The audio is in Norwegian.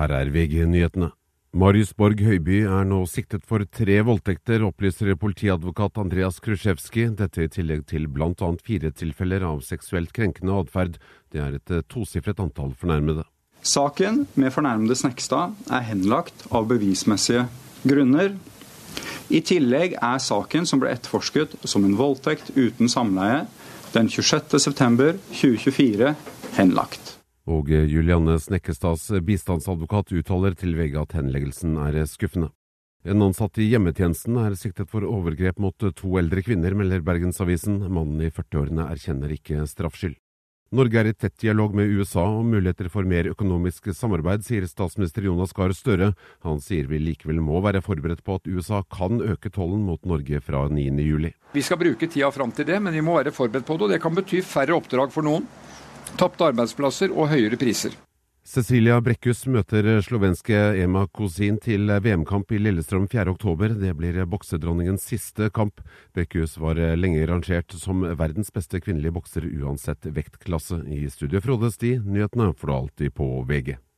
Her VG-nyhetene. Marius Borg Høiby nå siktet for 3 voldtekter, opplyser politiadvokat Andreas Krusjevski. Dette i tillegg til blant annet 4 tilfeller av seksuelt krenkende adferd. Det et tosifret antall fornærmede. Saken med fornærmede Snekstad henlagt av bevismessige grunner. I tillegg saken som ble etterforsket som en voldtekt uten samleie den 26. september 2024 henlagt. Og Julianne Snekkestads bistandsadvokat uttaler til VG at henleggelsen skuffende. En ansatt i hjemmetjenesten siktet for overgrep mot 2 eldre kvinner, melder Bergensavisen. Mannen i 40-årene erkjenner ikke straffskyld. Norge i tett dialog med USA om muligheter for mer økonomisk samarbeid, sier statsminister Jonas Gahr Støre. Han sier vi likevel må være forberedt på at USA kan øke tollen mot Norge fra 9. juli. Vi skal bruke tida fram til det, men vi må være forberedt på det, og det kan bety færre oppdrag for noen. Tapte arbeidsplasser og høyere priser. Cecilia Brækhus møter slovenske Emma Kozin til VM-kamp i Lillestrøm 4. oktober. Det blir boksedronningens siste kamp. Brækhus var lenge rangert som verdens beste kvinnelige bokser uansett vektklasse. I studio Frode Sti, nyhetene får du alltid på VG.